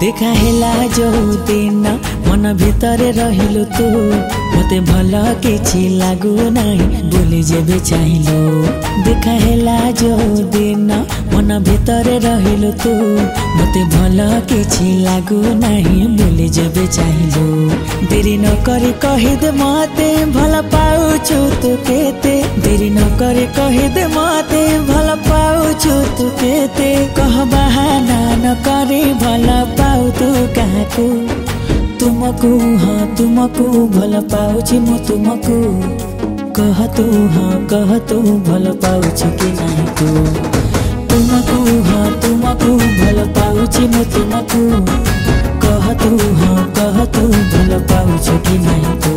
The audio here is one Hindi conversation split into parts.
देखा हेला जो दिन मन भितरे रहिलु तू मते भल किछि लागू नाही बोली जेबे चाहिलो। देखा हेला जो दिन मन भितरे रहिलु तू मते भल किछि लागू नाही बोली जेबे चाहिलो। देरी न करी कहि दे मते भल पाउछु तू केते, देरी न करी कहि दे मते भल पाउछु तू केते। कह बहाना न करी भल पाउ तू काहाकू, तुमको हाँ तुमको भल पाउछि मु तुमको। कह तू हाँ कह तू भल पाउछि कि नाही तू, तुमको हाँ तुमको भल पाउछि मु तुमको। कह तू हाँ कह तू भल पाउछि कि नाही तू।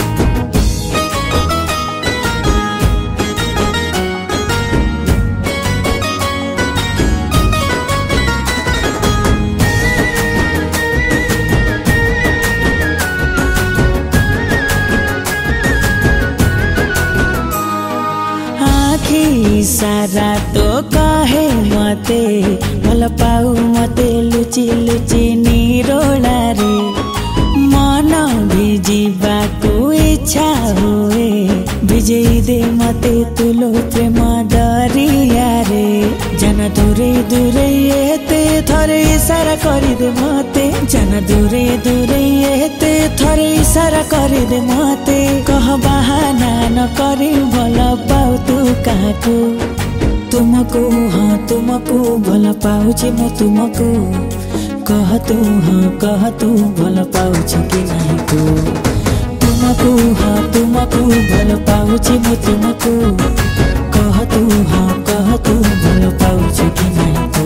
सारा तो कहे मते भल पाऊ मते लुचि लुचि निरोला रे। मन भिजिबा को इच्छा हुए भिजई दे मते तुलो प्रेम दरिया रे। जन दूरे दूरे एते थरे इशारा करि दे मते, जन दूरे दूरे एते थरे इशारा करि दे मते। कह बहाना न करी भल पाऊ तू काहाकू, तुमको हाँ तुमको भल पाउछि मु तुमको। कह तू हाँ कह तू भल पाउछि कि नाही तू, तुमको हाँ तुमको भल पाउछि मु तुमको। कह तू हाँ कह तू भल पाउछि कि नाही तू।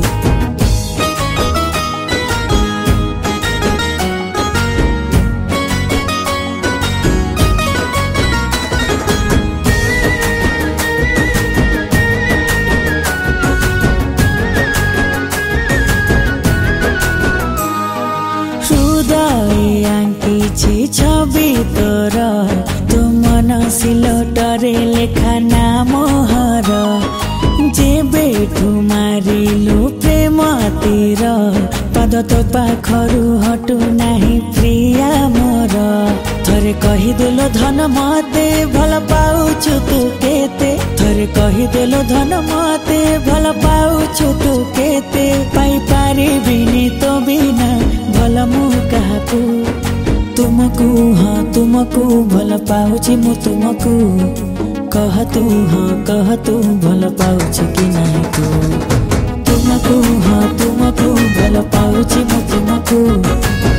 छवि तोर तु मन सिलटरे लेखा नामहर। जेबेठु मारिलु प्रेम तीर पद तो पाखरु हटु नाही प्रिया मोर। थरे कहिदेलो धन मते भल पाउछु तू केते, थरे कहिदेलो धन मते भल पाउछु तू केते। पाई पारिबिनी तो बिना भल मु काहाकू, तुमको हाँ तुमको भल पाउछि मु तुमको। कह तू हाँ कह तू भल पाउछि कि नाही तू, तुमको हाँ तुमको भल पाउछि मु तुमको।